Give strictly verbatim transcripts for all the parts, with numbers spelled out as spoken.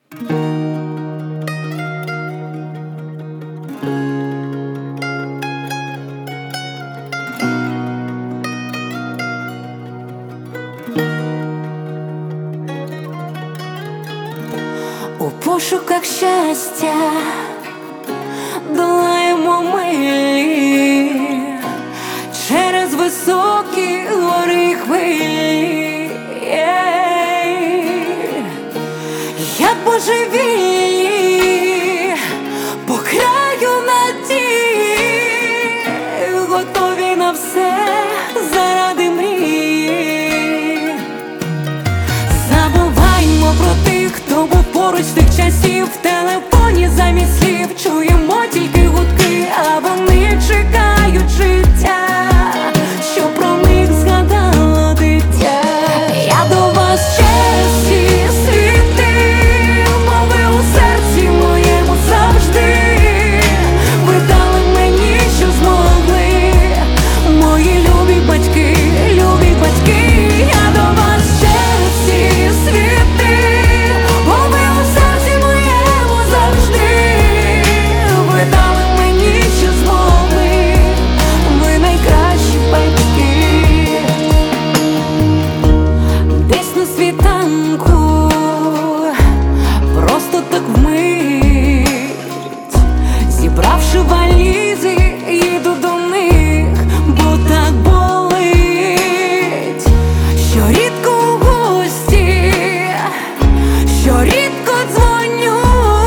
У пошуках щастя долаємо милі через високі гори й хвилі. Як божевільні по краю надії, готові на все заради мрії. Забуваймо про тих, хто був поруч з тих часів. В телефоні замість слів чуємо тільки гудки, а вони чекають життя, що про них згадало дитя. Я до вас через всі світи, бо ви у серці моєму завжди. Ви дали мені, що змогли, мої любі батьки, любі батьки. Я до вас через всі світи, бо ви у серці моєму завжди. Ви дали мені, що змогли, ви найкращі батьки. Десь на світанку, просто так вмить, зібравши валізи, їду до них, бо так болить. Що рідко у гості, що рідко дзвоню,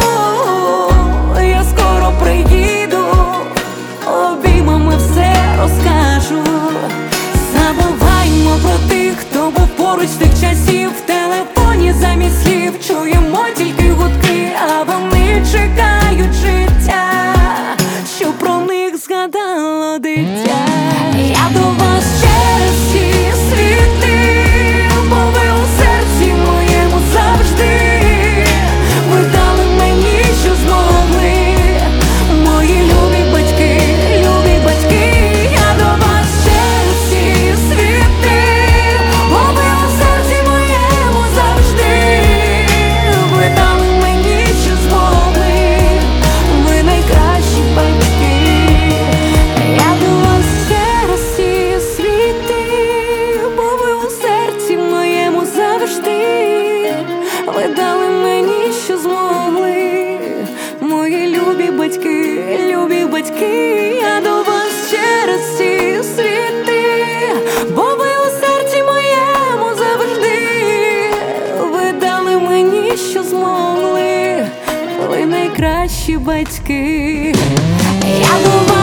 я скоро приїду, обіймами все розкажу. Забуваймо про тих, хто був поруч з тих часів. В телефоні замість слів чуємо тільки гудки, а вони чекають життя, що про них згадало дитя. Я до вас через всі світи, бо ви у серці моєму завжди. Ви дали мені, що змогли, мої любі батьки, любі батьки. Я до вас через всі світи, бо ви у серці моєму завжди. Ви дали мені, що змогли, ви найкращі батьки. Я до вас через всі світи, бо ви у серці моєму завжди. Ви дали мені, що змогли, мої любі батьки, любі батьки. Я до вас через всі світи, бо ви у серці моєму завжди. Ви дали мені, що змогли, ви найкращі батьки. Я до вас